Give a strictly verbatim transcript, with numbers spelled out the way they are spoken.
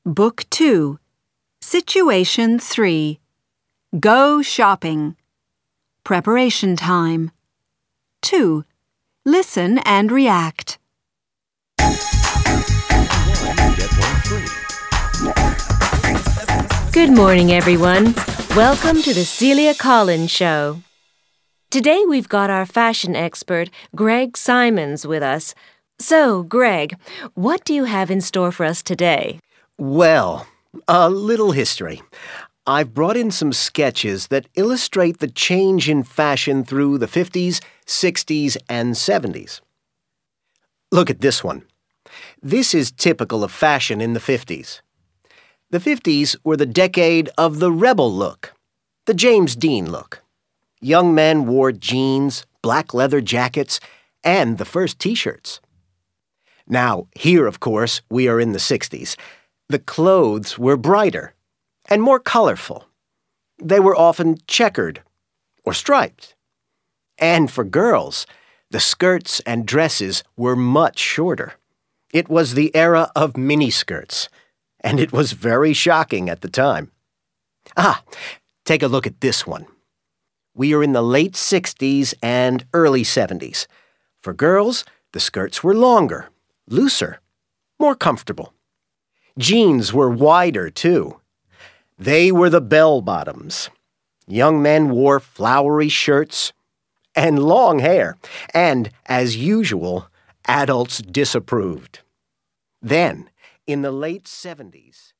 Book two, Situation three. Go shopping. Preparation time. two. Listen and react. Good morning, everyone. Welcome to the Celia Collins Show. Today we've got our fashion expert, Greg Simons, with us. So, Greg, what do you have in store for us today? Well, a little history. I've brought in some sketches that illustrate the change in fashion through the fifties, sixties, and seventies. Look at this one. This is typical of fashion in the fifties. The fifties were the decade of the rebel look, the James Dean look. Young men wore jeans, black leather jackets, and the first T-shirts. Now, here, of course, we are in the sixties. The clothes were brighter and more colorful. They were often checkered or striped. And for girls, the skirts and dresses were much shorter. It was the era of miniskirts, and it was very shocking at the time. Ah, take a look at this one. We are in the late sixties and early seventies. For girls, the skirts were longer, looser, more comfortable. Jeans were wider, too. They were the bell-bottoms. Young men wore flowery shirts and long hair, and, as usual, adults disapproved. Then, in the late seventies,